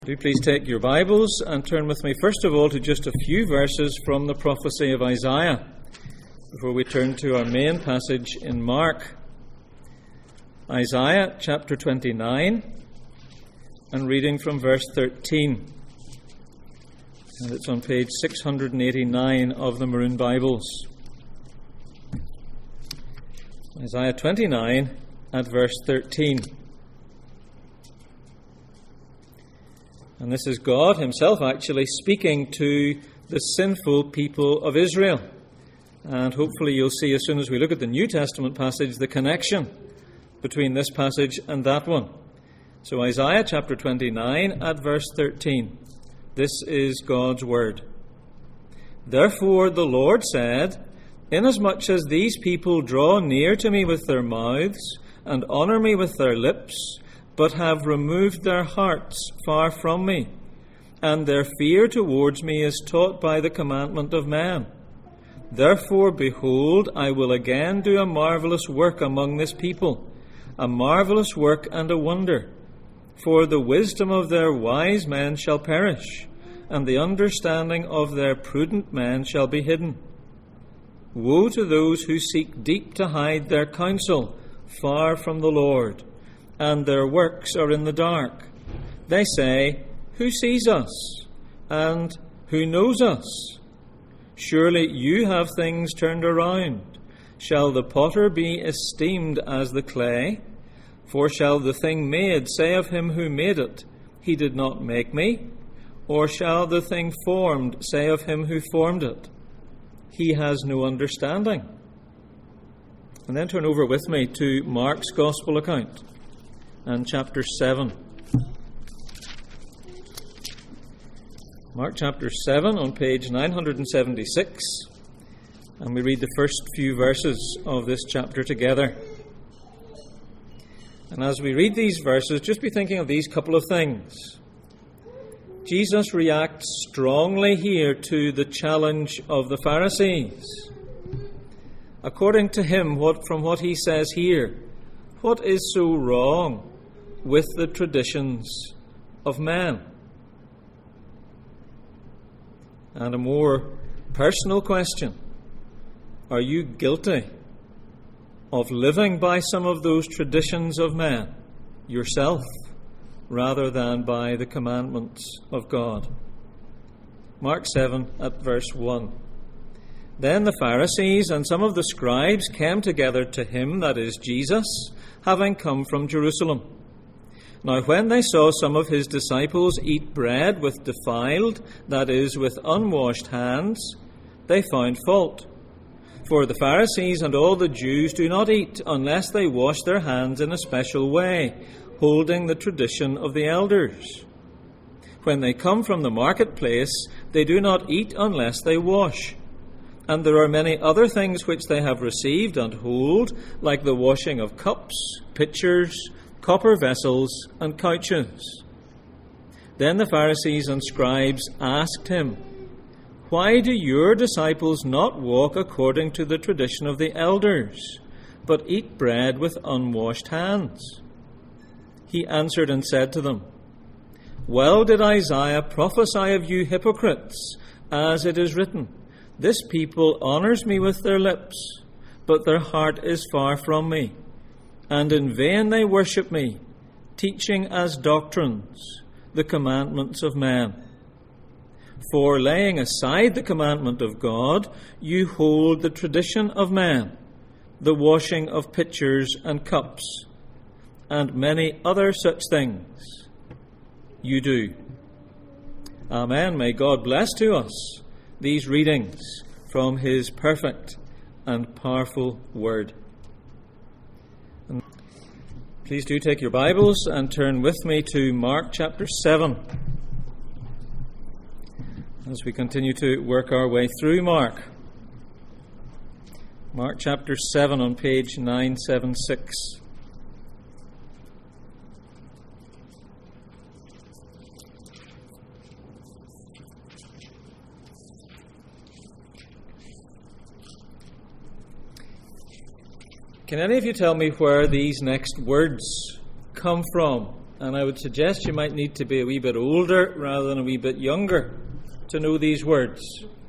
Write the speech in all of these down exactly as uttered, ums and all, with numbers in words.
Do please take your Bibles and turn with me first of all to just a few verses from the prophecy of Isaiah before we turn to our main passage in Mark. Isaiah chapter twenty-nine and reading from verse thirteen. And it's on page six hundred eighty-nine of the Maroon Bibles. Isaiah twenty-nine at verse thirteen. And this is God himself actually speaking to the sinful people of Israel. And hopefully you'll see as soon as we look at the New Testament passage the connection between this passage and that one. So Isaiah chapter twenty-nine at verse thirteen. This is God's word. Therefore the Lord said, Inasmuch as these people draw near to me with their mouths and honour me with their lips, but have removed their hearts far from me, and their fear towards me is taught by the commandment of man. Therefore, behold, I will again do a marvellous work among this people, a marvellous work and a wonder. For the wisdom of their wise men shall perish, and the understanding of their prudent men shall be hidden. Woe to those who seek deep to hide their counsel far from the Lord, and their works are in the dark. They say, Who sees us? And who knows us? Surely you have things turned around. Shall the potter be esteemed as the clay? For shall the thing made say of him who made it, He did not make me? Or shall the thing formed say of him who formed it, He has no understanding? And then turn over with me to Mark's Gospel account and chapter seven. Mark chapter seven on page nine hundred seventy-six, and we read the first few verses of this chapter together. And as we read these verses, just be thinking of these couple of things. Jesus reacts strongly here to the challenge of the Pharisees. According to him, what from what he says here, what is so wrong with the traditions of man? And a more personal question, are you guilty of living by some of those traditions of man yourself, rather than by the commandments of God? Mark seven at verse one. Then the Pharisees and some of the scribes came together to him, that is Jesus, having come from Jerusalem. Now when they saw some of his disciples eat bread with defiled, that is, with unwashed hands, they found fault. For the Pharisees and all the Jews do not eat unless they wash their hands in a special way, holding the tradition of the elders. When they come from the marketplace, they do not eat unless they wash. And there are many other things which they have received and hold, like the washing of cups, pitchers, copper vessels, and couches. Then the Pharisees and scribes asked him, Why do your disciples not walk according to the tradition of the elders, but eat bread with unwashed hands? He answered and said to them, Well did Isaiah prophesy of you hypocrites, as it is written, This people honours me with their lips, but their heart is far from me. And in vain they worship me, teaching as doctrines the commandments of man. For laying aside the commandment of God, you hold the tradition of man, the washing of pitchers and cups, and many other such things you do. Amen. May God bless to us these readings from his perfect and powerful word. And please do take your Bibles and turn with me to Mark chapter seven as we continue to work our way through Mark. Mark chapter seven on page nine seventy-six. Can any of you tell me where these next words come from And I would suggest you might need to be a wee bit older rather than a wee bit younger to know these words.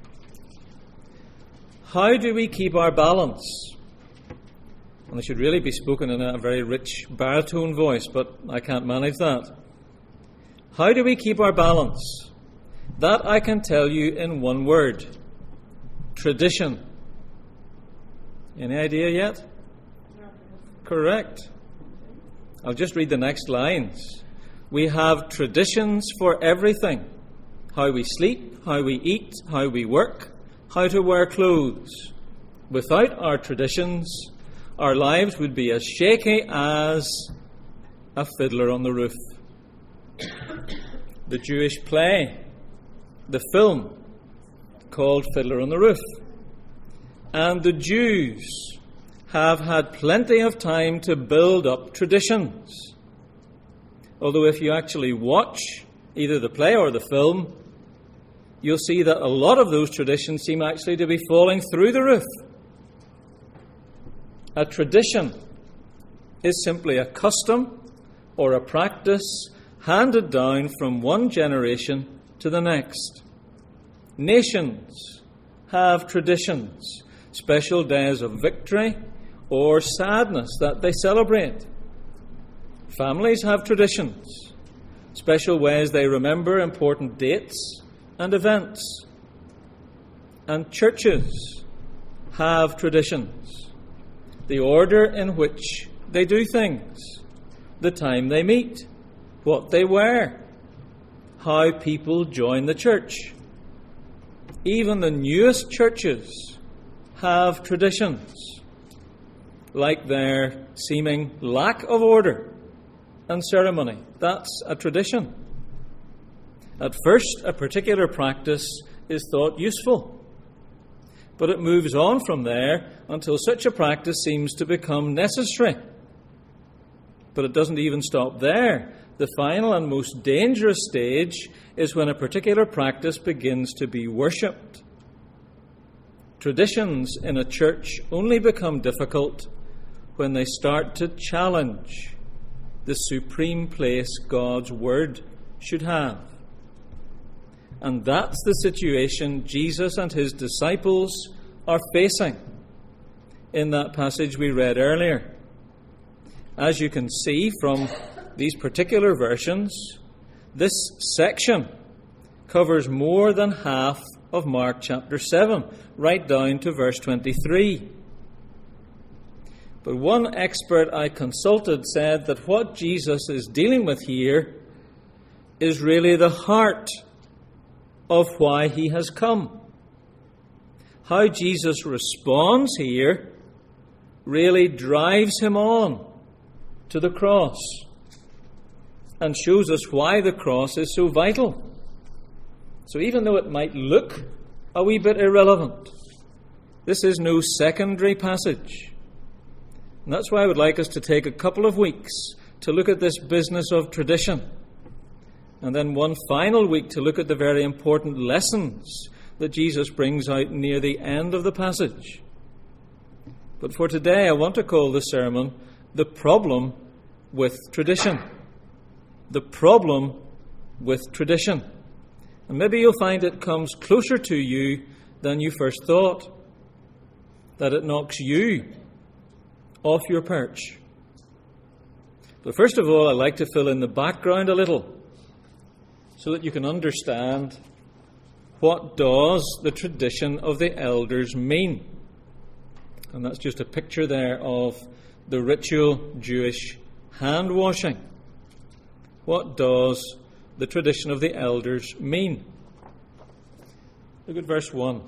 How do we keep our balance? And they should really be spoken in a very rich baritone voice, but I can't manage that. How do we keep our balance? That I can tell you in one word. Tradition. Any idea yet? Correct. I'll just read the next lines. We have traditions for everything. How we sleep, how we eat, how we work, how to wear clothes. Without our traditions, our lives would be as shaky as a fiddler on the roof. The Jewish play, the film called Fiddler on the Roof. And the Jews have had plenty of time to build up traditions. Although if you actually watch either the play or the film, you'll see that a lot of those traditions seem actually to be falling through the roof. A tradition is simply a custom or a practice handed down from one generation to the next. Nations have traditions, special days of victory or sadness that they celebrate. Families have traditions, special ways they remember important dates and events. And churches have traditions, the order in which they do things, the time they meet, what they wear, how people join the church. Even the newest churches have traditions, like their seeming lack of order and ceremony. That's a tradition. At first, a particular practice is thought useful, but it moves on from there until such a practice seems to become necessary. But it doesn't even stop there. The final and most dangerous stage is when a particular practice begins to be worshipped. Traditions in a church only become difficult when they start to challenge the supreme place God's Word should have. And that's the situation Jesus and his disciples are facing in that passage we read earlier. As you can see from these particular versions, this section covers more than half of Mark chapter seven, right down to verse twenty-three. But one expert I consulted said that what Jesus is dealing with here is really the heart of why he has come. How Jesus responds here really drives him on to the cross and shows us why the cross is so vital. So even though it might look a wee bit irrelevant, this is no secondary passage. And that's why I would like us to take a couple of weeks to look at this business of tradition, and then one final week to look at the very important lessons that Jesus brings out near the end of the passage. But for today, I want to call the sermon The Problem with Tradition. The problem with tradition. And maybe you'll find it comes closer to you than you first thought, that it knocks you off your perch. But first of all, I'd like to fill in the background a little so that you can understand what does the tradition of the elders mean. And that's just a picture there of the ritual Jewish hand washing. What does the tradition of the elders mean? Look at verse one.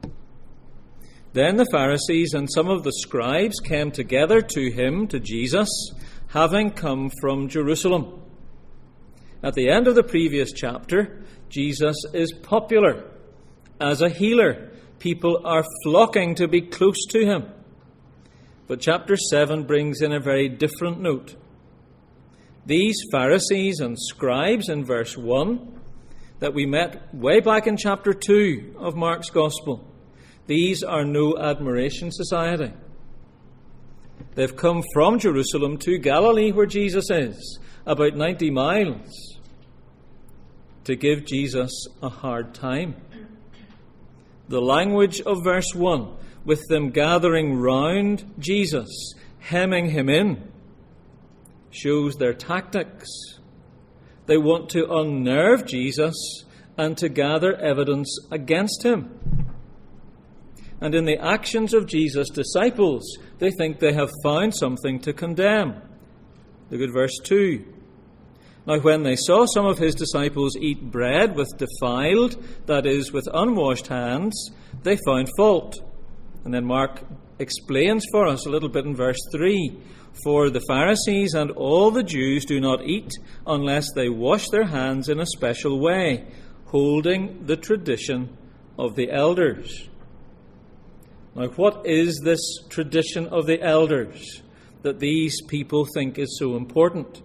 Then the Pharisees and some of the scribes came together to him, to Jesus, having come from Jerusalem. At the end of the previous chapter, Jesus is popular as a healer. People are flocking to be close to him. But chapter seven brings in a very different note. These Pharisees and scribes in verse one that we met way back in chapter two of Mark's Gospel, these are no admiration society. They've come from Jerusalem to Galilee where Jesus is, about ninety miles to give Jesus a hard time. The language of verse one, with them gathering round Jesus, hemming him in, shows their tactics. They want to unnerve Jesus and to gather evidence against him. And in the actions of Jesus' disciples, they think they have found something to condemn. Look at verse two. Now when they saw some of his disciples eat bread with defiled, that is, with unwashed hands, they found fault. And then Mark explains for us a little bit in verse three. For the Pharisees and all the Jews do not eat unless they wash their hands in a special way, holding the tradition of the elders. Now, what is this tradition of the elders that these people think is so important?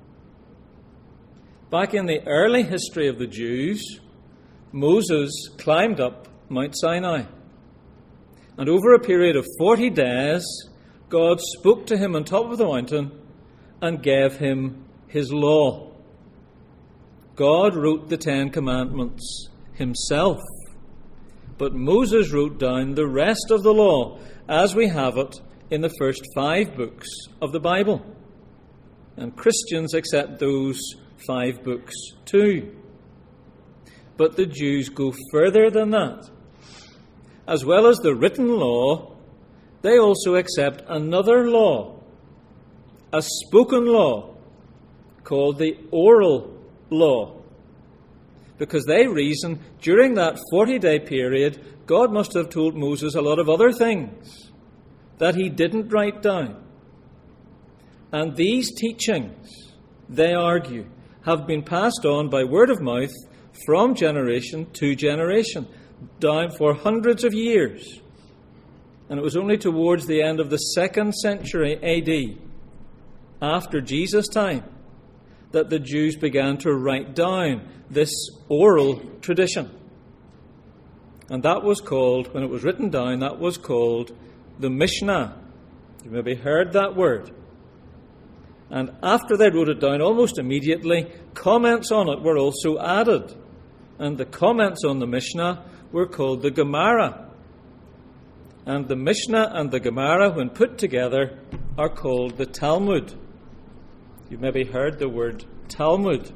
Back in the early history of the Jews, Moses climbed up Mount Sinai. And over a period of forty days, God spoke to him on top of the mountain and gave him his law. God wrote the Ten Commandments himself. But Moses wrote down the rest of the law as we have it in the first five books of the Bible. And Christians accept those five books too. But the Jews go further than that. As well as the written law, they also accept another law, a spoken law, called the oral law. Because they reason during that forty-day period, God must have told Moses a lot of other things that he didn't write down. And these teachings, they argue, have been passed on by word of mouth from generation to generation, down for hundreds of years. And it was only towards the end of the second century A D, after Jesus' time, that the Jews began to write down this oral tradition. And that was called, when it was written down, that was called the Mishnah. You maybe heard that word. And after they wrote it down, almost immediately, comments on it were also added. And the comments on the Mishnah were called the Gemara. And the Mishnah and the Gemara, when put together, are called the Talmud. You've maybe heard the word Talmud.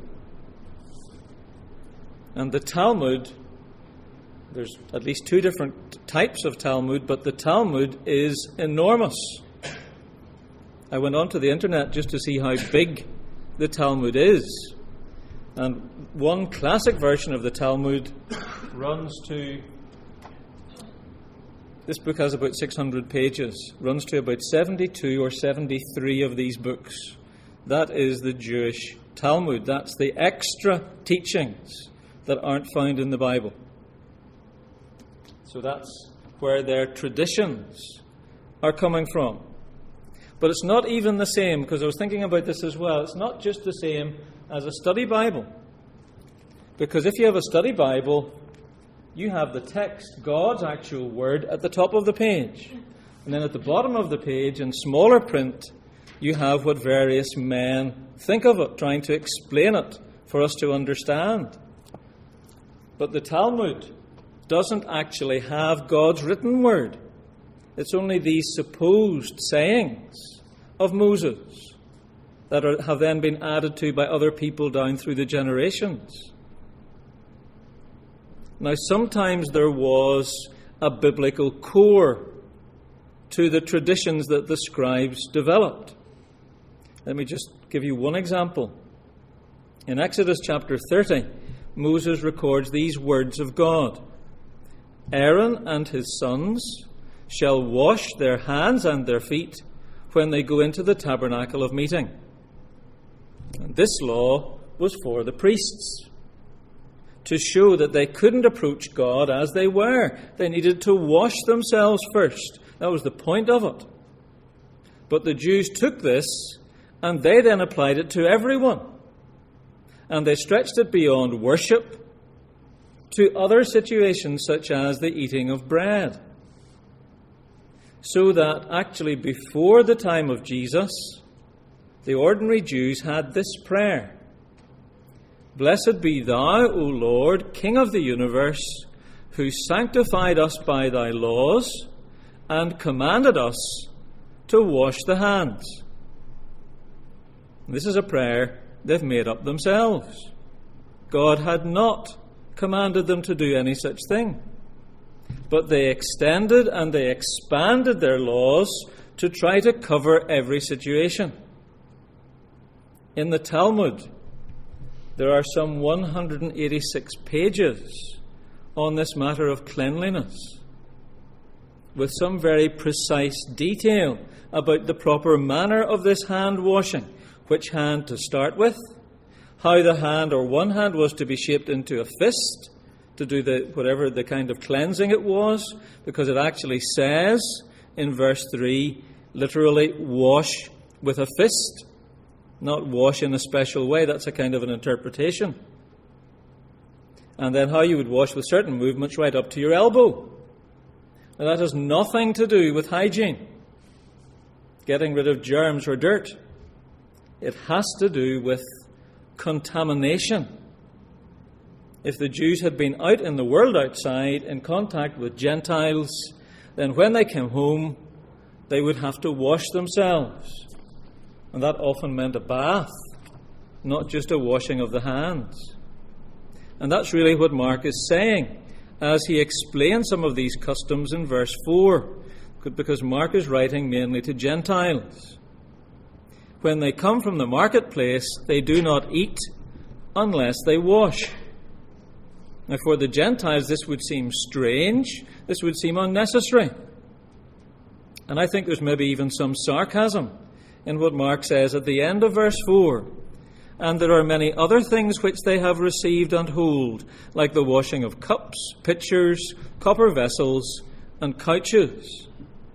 And the Talmud, there's at least two different types of Talmud, but the Talmud is enormous. I went onto the internet just to see how big the Talmud is. And one classic version of the Talmud runs to, this book has about six hundred pages, runs to about seventy-two or seventy-three of these books. That is the Jewish Talmud. That's the extra teachings that aren't found in the Bible. So that's where their traditions are coming from. But it's not even the same, because I was thinking about this as well. It's not just the same as a study Bible. Because if you have a study Bible, you have the text, God's actual word, at the top of the page. And then at the bottom of the page, in smaller print, you have what various men think of it, trying to explain it for us to understand. But the Talmud doesn't actually have God's written word. It's only these supposed sayings of Moses that are, have then been added to by other people down through the generations. Now, sometimes there was a biblical core to the traditions that the scribes developed. Let me just give you one example. In Exodus chapter thirty, Moses records these words of God. Aaron and his sons shall wash their hands and their feet when they go into the tabernacle of meeting. And this law was for the priests, to show that they couldn't approach God as they were. They needed to wash themselves first. That was the point of it. But the Jews took this and they then applied it to everyone. And they stretched it beyond worship to other situations such as the eating of bread. So that actually before the time of Jesus, the ordinary Jews had this prayer: "Blessed be thou, O Lord, King of the universe, who sanctified us by thy laws and commanded us to wash the hands." This is a prayer they've made up themselves. God had not commanded them to do any such thing. But they extended and they expanded their laws to try to cover every situation. In the Talmud, there are some one hundred eighty-six pages on this matter of cleanliness, with some very precise detail about the proper manner of this hand washing, which hand to start with, how the hand or one hand was to be shaped into a fist to do the whatever the kind of cleansing it was, because it actually says in verse three, literally, wash with a fist, not wash in a special way. That's a kind of an interpretation. And then how you would wash with certain movements right up to your elbow. Now that has nothing to do with hygiene, getting rid of germs or dirt. It has to do with contamination. If the Jews had been out in the world outside in contact with Gentiles, then when they came home, they would have to wash themselves. And that often meant a bath, not just a washing of the hands. And that's really what Mark is saying as he explains some of these customs in verse four, because Mark is writing mainly to Gentiles. When they come from the marketplace, they do not eat unless they wash. Now, for the Gentiles, this would seem strange. This would seem unnecessary. And I think there's maybe even some sarcasm in what Mark says at the end of verse four. And there are many other things which they have received and hold, like the washing of cups, pitchers, copper vessels, and couches.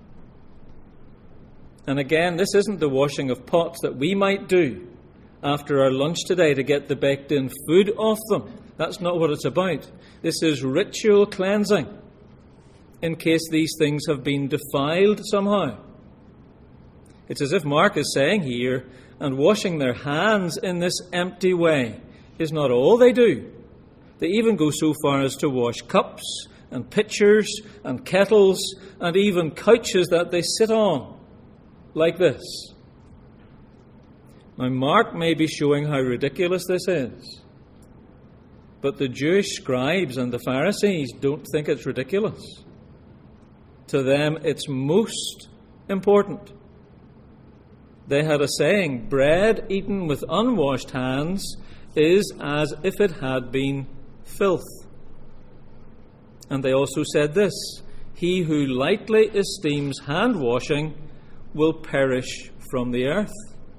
And again, this isn't the washing of pots that we might do after our lunch today to get the baked-in food off them. That's not what it's about. This is ritual cleansing, in case these things have been defiled somehow. It's as if Mark is saying here, and washing their hands in this empty way is not all they do. They even go so far as to wash cups and pitchers and kettles and even couches that they sit on, like this. Now, Mark may be showing how ridiculous this is, but the Jewish scribes and the Pharisees don't think it's ridiculous. To them, it's most important. They had a saying, bread eaten with unwashed hands is as if it had been filth. And they also said this, he who lightly esteems hand washing will perish from the earth.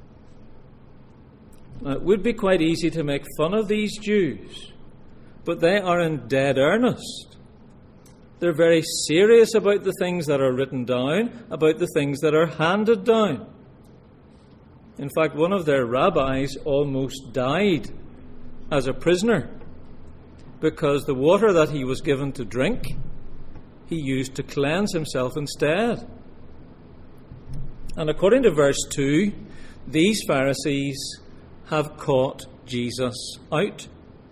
Now, it would be quite easy to make fun of these Jews, but they are in dead earnest. They're very serious about the things that are written down, about the things that are handed down. In fact, one of their rabbis almost died as a prisoner because the water that he was given to drink, he used to cleanse himself instead. And according to verse two, these Pharisees have caught Jesus out.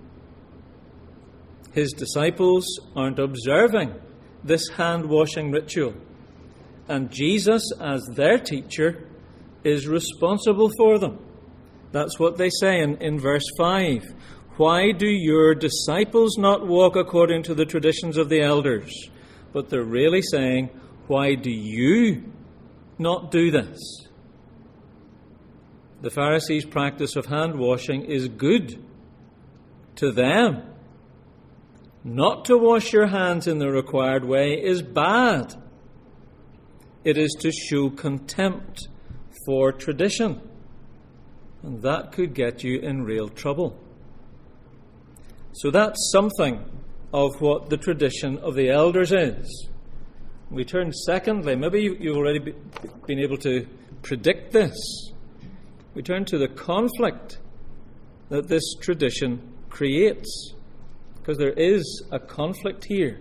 His disciples aren't observing this hand-washing ritual, and Jesus, as their teacher, is responsible for them. That's what they say in, in verse five. Why do your disciples not walk according to the traditions of the elders? But they're really saying, why do you not do this? The Pharisees' practice of hand washing is good to them. Not to wash your hands in the required way is bad. It is to show contempt for tradition, and that could get you in real trouble. So that's something of what the tradition of the elders is. We turn secondly, maybe you, you've already be, been able to predict this. We turn to the conflict that this tradition creates, because there is a conflict here.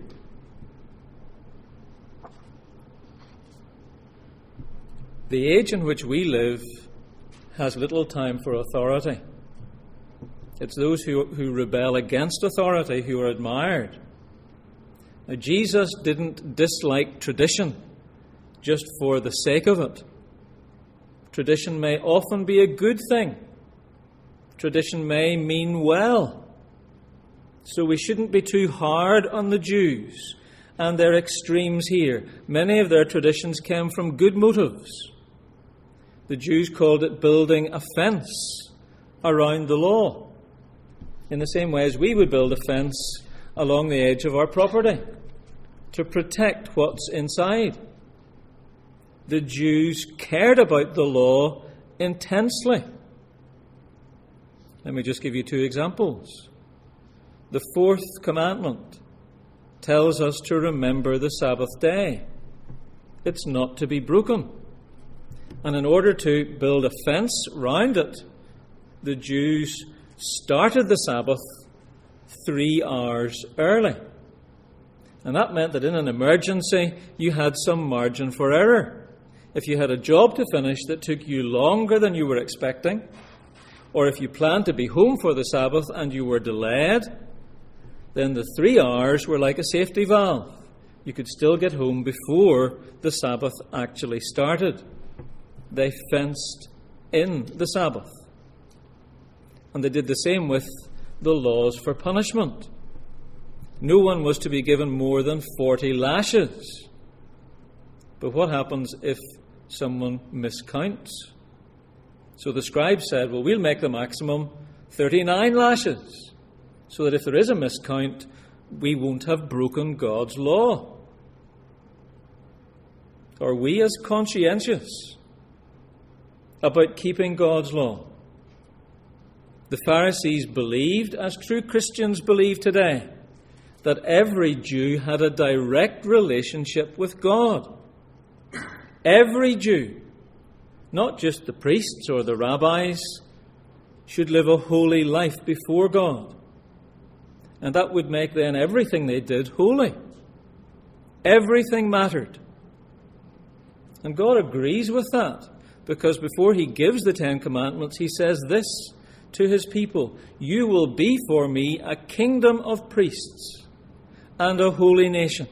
The age in which we live has little time for authority. It's those who, who rebel against authority who are admired. Now, Jesus didn't dislike tradition just for the sake of it. Tradition may often be a good thing. Tradition may mean well. So we shouldn't be too hard on the Jews and their extremes here. Many of their traditions came from good motives. The Jews called it building a fence around the law, in the same way as we would build a fence along the edge of our property to protect what's inside. The Jews cared about the law intensely. Let me just give you two examples. The fourth commandment tells us to remember the Sabbath day. It's not to be broken. And in order to build a fence round it, the Jews started the Sabbath three hours early. And that meant that in an emergency, you had some margin for error. If you had a job to finish that took you longer than you were expecting, or if you planned to be home for the Sabbath and you were delayed, then the three hours were like a safety valve. You could still get home before the Sabbath actually started. They fenced in the Sabbath. And they did the same with the laws for punishment. No one was to be given more than forty lashes. But what happens if someone miscounts? So the scribe said, well, we'll make the maximum thirty-nine lashes, so that if there is a miscount, we won't have broken God's law. Are we as conscientious about keeping God's law? The Pharisees believed, as true Christians believe today, that every Jew had a direct relationship with God. Every Jew, not just the priests or the rabbis, should live a holy life before God. And that would make then everything they did holy. Everything mattered. And God agrees with that, because before he gives the Ten Commandments, he says this to his people: you will be for me a kingdom of priests and a holy nation.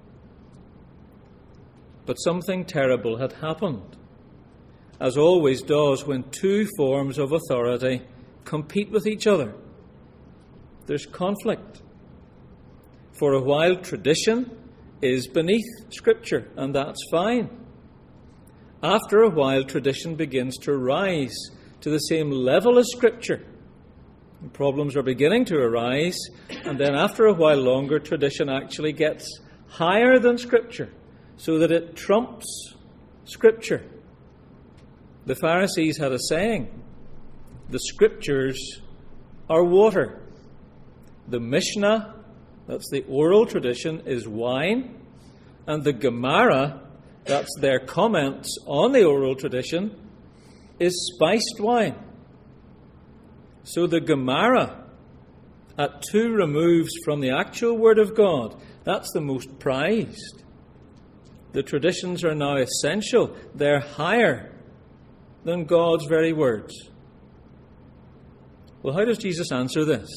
But something terrible had happened, as always does when two forms of authority compete with each other. There's conflict. For a while, tradition is beneath Scripture, and that's fine. After a while, tradition begins to rise to the same level as Scripture. And problems are beginning to arise, and then after a while longer, tradition actually gets higher than Scripture, so that it trumps Scripture. The Pharisees had a saying: the Scriptures are water. The Mishnah, that's the oral tradition, is wine, and the Gemara, that's their comments on the oral tradition, is spiced wine. So the Gemara, at two removes from the actual Word of God, that's the most prized. The traditions are now essential. They're higher than God's very words. Well, how does Jesus answer this?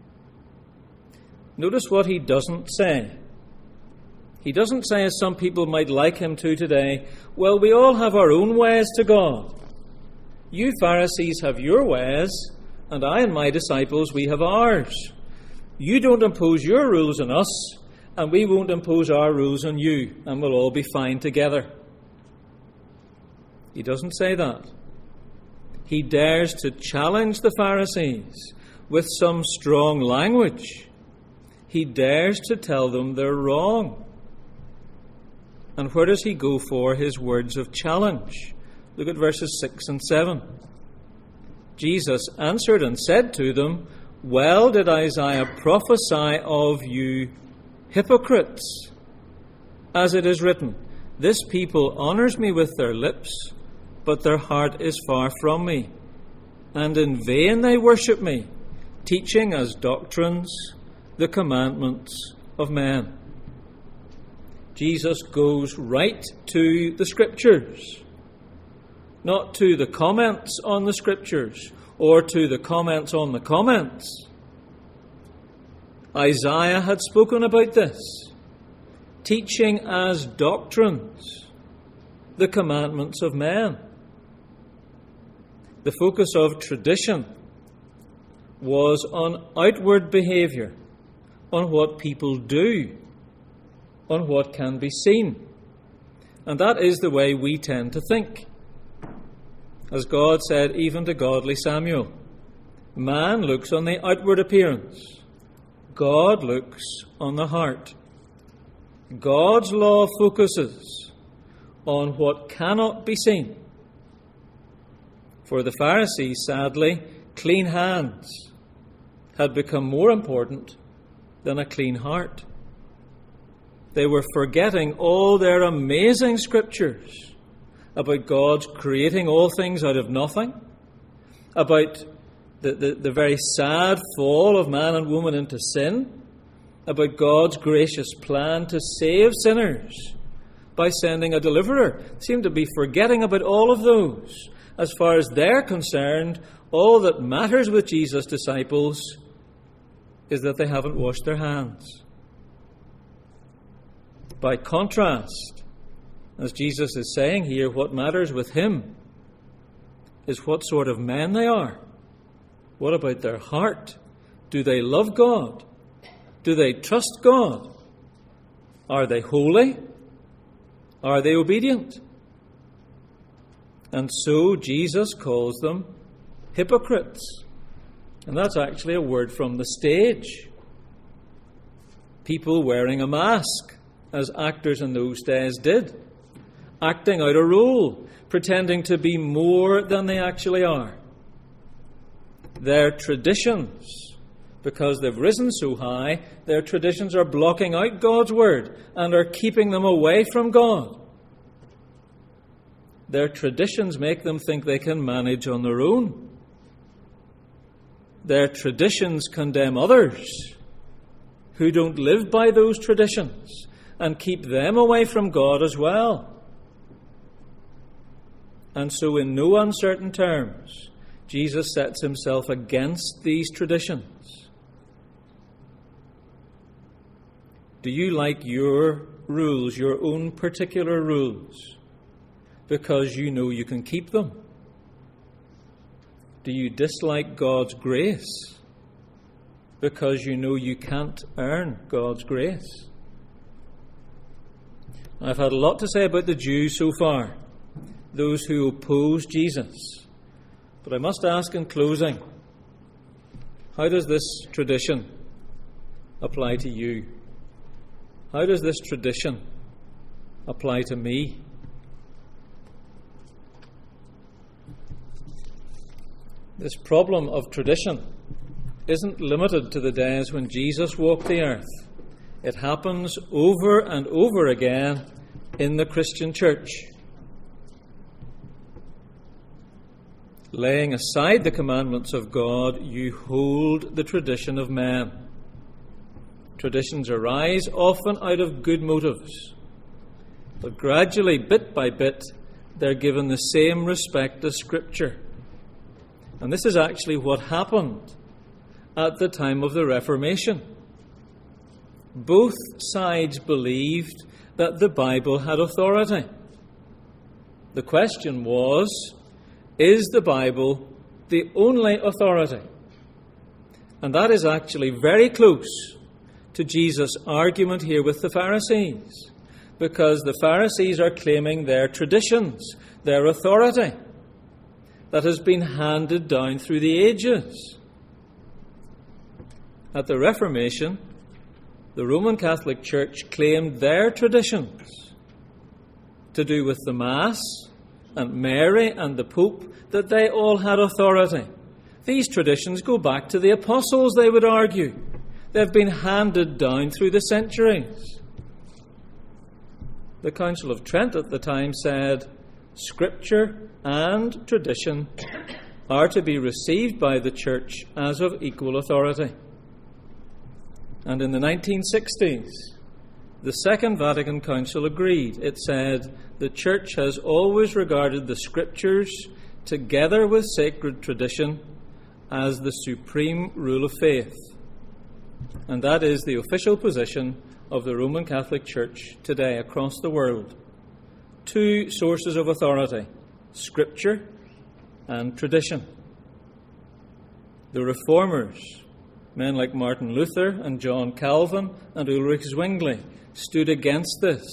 Notice what he doesn't say. He doesn't say, as some people might like him to today, well, we all have our own ways to God. You Pharisees have your ways, and I and my disciples, we have ours. You don't impose your rules on us, and we won't impose our rules on you, and we'll all be fine together. He doesn't say that. He dares to challenge the Pharisees with some strong language. He dares to tell them they're wrong. And where does he go for his words of challenge? Look at verses six and seven. Jesus answered and said to them, well did Isaiah prophesy of you hypocrites, as it is written, this people honours me with their lips, but their heart is far from me. And in vain they worship me, teaching as doctrines the commandments of men. Jesus goes right to the Scriptures. not to the comments on the Scriptures or to the comments on the comments. Isaiah had spoken about this, teaching as doctrines the commandments of men. The focus of tradition was on outward behaviour, on what people do, on what can be seen. And that is the way we tend to think. As God said even to godly Samuel, man looks on the outward appearance, God looks on the heart. God's law focuses on what cannot be seen. For the Pharisees, sadly, clean hands had become more important than a clean heart. They were forgetting all their amazing scriptures about God's creating all things out of nothing, about the, the, the very sad fall of man and woman into sin, about God's gracious plan to save sinners by sending a deliverer. They seem to be forgetting about all of those. As far as they're concerned, all that matters with Jesus' disciples is that they haven't washed their hands. By contrast, as Jesus is saying here, what matters with him is what sort of men they are. What about their heart? Do they love God? Do they trust God? Are they holy? Are they obedient? And so Jesus calls them hypocrites. And that's actually a word from the stage. People wearing a mask, as actors in those days did, acting out a role, pretending to be more than they actually are. Their traditions, because they've risen so high, their traditions are blocking out God's word and are keeping them away from God. Their traditions make them think they can manage on their own. Their traditions condemn others who don't live by those traditions and keep them away from God as well. And so, in no uncertain terms, Jesus sets himself against these traditions. Do you like your rules, your own particular rules, because you know you can keep them? Do you dislike God's grace because you know you can't earn God's grace? I've had a lot to say about the Jews so far, those who oppose Jesus. But I must ask in closing, how does this tradition apply to you? How does this tradition apply to me? This problem of tradition isn't limited to the days when Jesus walked the earth. It happens over and over again in the Christian church. Laying aside the commandments of God, you hold the tradition of man. Traditions arise often out of good motives, but gradually, bit by bit, they're given the same respect as Scripture. And this is actually what happened at the time of the Reformation. Both sides believed that the Bible had authority. The question was, is the Bible the only authority? And that is actually very close to Jesus' argument here with the Pharisees, because the Pharisees are claiming their traditions, their authority that has been handed down through the ages. At the Reformation, the Roman Catholic Church claimed their traditions to do with the Mass and Mary and the Pope, that they all had authority. These traditions go back to the apostles, they would argue. They've been handed down through the centuries. The Council of Trent at the time said, Scripture and tradition are to be received by the Church as of equal authority. And in the nineteen sixties, The Second Vatican Council agreed. It said the Church has always regarded the Scriptures, together with sacred tradition, as the supreme rule of faith. And that is the official position of the Roman Catholic Church today across the world. Two sources of authority, Scripture and tradition. The Reformers, men like Martin Luther and John Calvin and Ulrich Zwingli, stood against this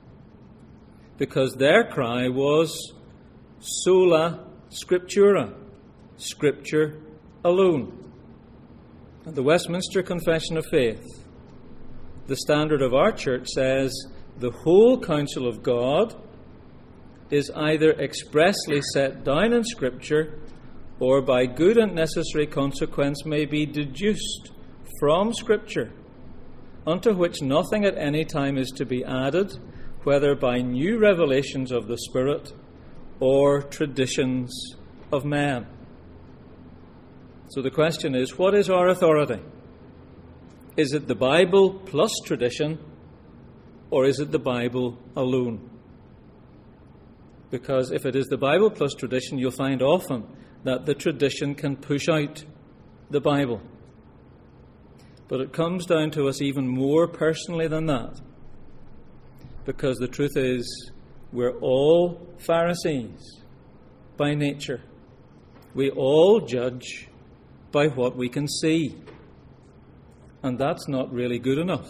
because their cry was sola scriptura, Scripture alone. And the Westminster Confession of Faith, the standard of our church, says the whole counsel of God is either expressly set down in Scripture or by good and necessary consequence may be deduced from Scripture, unto which nothing at any time is to be added, whether by new revelations of the Spirit or traditions of men. So the question is, what is our authority? Is it the Bible plus tradition, or is it the Bible alone? Because if it is the Bible plus tradition, you'll find often that the tradition can push out the Bible. But it comes down to us even more personally than that. Because the truth is, we're all Pharisees by nature. We all judge by what we can see. And that's not really good enough.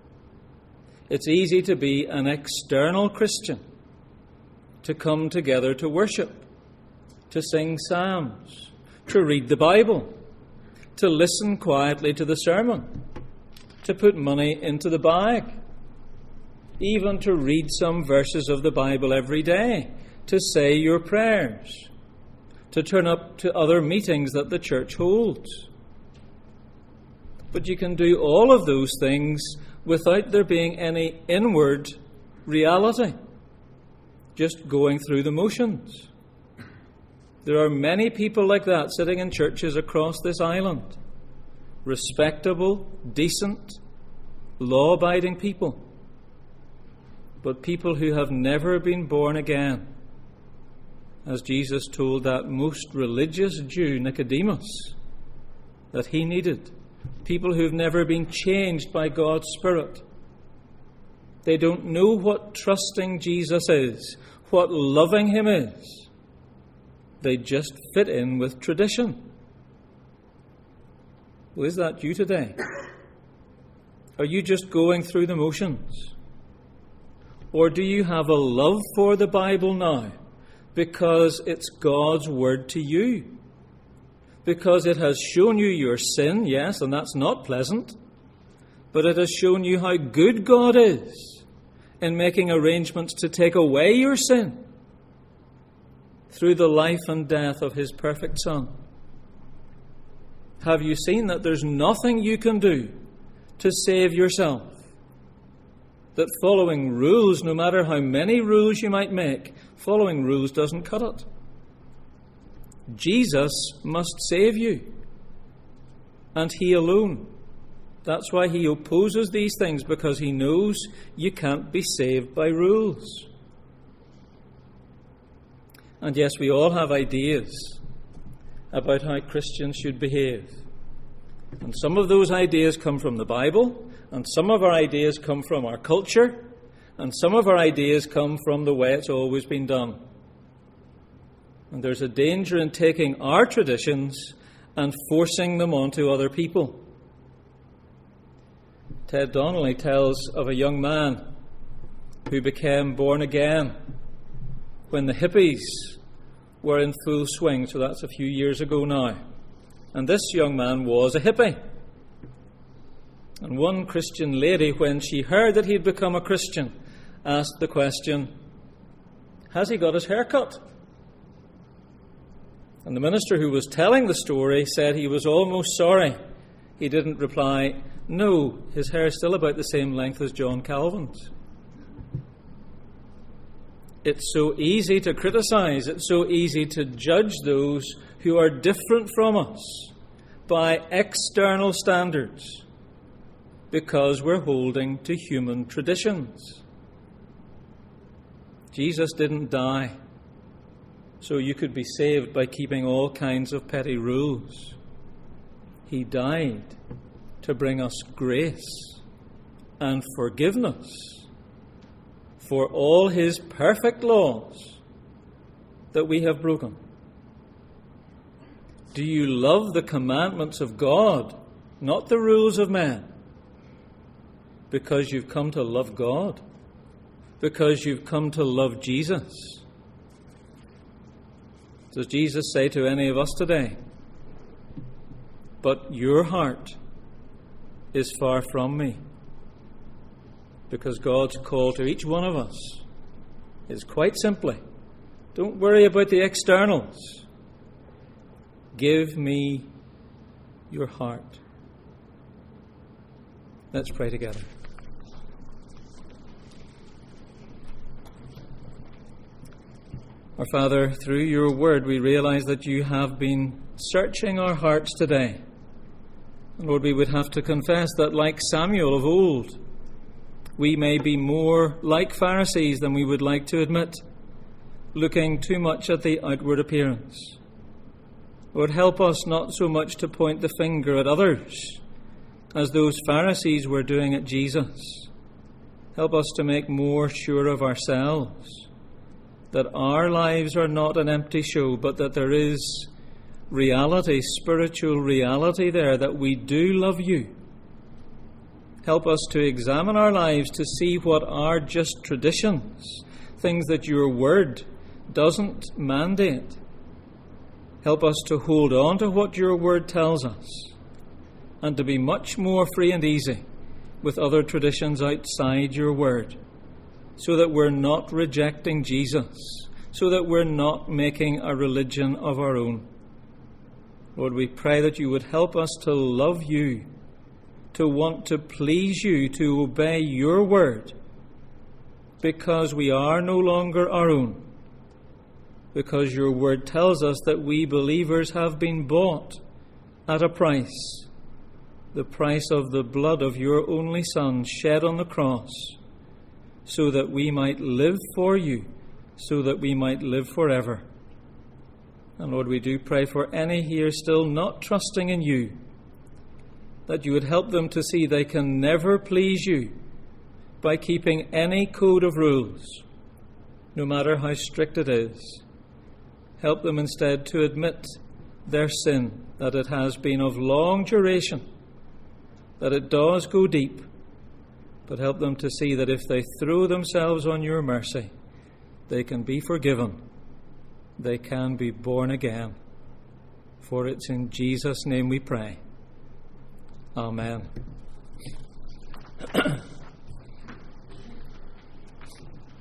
It's easy to be an external Christian, to come together to worship, to sing psalms, to read the Bible, to listen quietly to the sermon, to put money into the bag, even to read some verses of the Bible every day, to say your prayers, to turn up to other meetings that the church holds. But you can do all of those things without there being any inward reality, just going through the motions. There are many people like that sitting in churches across this island. Respectable, decent, law-abiding people. But people who have never been born again. As Jesus told that most religious Jew, Nicodemus, that he needed. People who've never been changed by God's Spirit. They don't know what trusting Jesus is, what loving Him is. They just fit in with tradition. Well, is that you today? Are you just going through the motions? Or do you have a love for the Bible now because it's God's Word to you? Because it has shown you your sin, yes, and that's not pleasant, but it has shown you how good God is in making arrangements to take away your sin through the life and death of His perfect Son. Have you seen that there's nothing you can do to save yourself? That following rules, no matter how many rules you might make, following rules doesn't cut it. Jesus must save you, and He alone. That's why He opposes these things, because He knows you can't be saved by rules. And yes, we all have ideas about how Christians should behave. And some of those ideas come from the Bible, and some of our ideas come from our culture, and some of our ideas come from the way it's always been done. And there's a danger in taking our traditions and forcing them onto other people. Ted Donnelly tells of a young man who became born again when the hippies were in full swing, so that's a few years ago now. And this young man was a hippie. And one Christian lady, when she heard that he'd become a Christian, asked the question, "Has he got his hair cut?" And the minister who was telling the story said he was almost sorry he didn't reply, "No, his hair is still about the same length as John Calvin's." It's so easy to criticize, it's so easy to judge those who are different from us by external standards. because we're holding to human traditions. Jesus didn't die so you could be saved by keeping all kinds of petty rules. He died to bring us grace and forgiveness for all his perfect laws that we have broken. Do you love the commandments of God, not the rules of man? Because you've come to love God? Because you've come to love Jesus? Does Jesus say to any of us today, "But your heart is far from me"? Because God's call to each one of us is quite simply, don't worry about the externals. Give me your heart. Let's pray together. Our Father, through your word we realize that you have been searching our hearts today. Lord, we would have to confess that like Samuel of old, we may be more like Pharisees than we would like to admit, looking too much at the outward appearance. Lord, help us not so much to point the finger at others as those Pharisees were doing at Jesus. Help us to make more sure of ourselves, that our lives are not an empty show, but that there is reality, spiritual reality there, that we do love you. Help us to examine our lives to see what are just traditions, things that your word doesn't mandate. Help us to hold on to what your word tells us and to be much more free and easy with other traditions outside your word, so that we're not rejecting Jesus, so that we're not making a religion of our own. Lord, we pray that you would help us to love you, to want to please you, to obey your word, because we are no longer our own, because your word tells us that we believers have been bought at a price, the price of the blood of your only Son shed on the cross, so that we might live for you, so that we might live forever. And Lord, we do pray for any here still not trusting in you, that you would help them to see they can never please you by keeping any code of rules, no matter how strict it is. Help them instead to admit their sin, that it has been of long duration, that it does go deep, but help them to see that if they throw themselves on your mercy, they can be forgiven, they can be born again. For it's in Jesus' name we pray. Amen.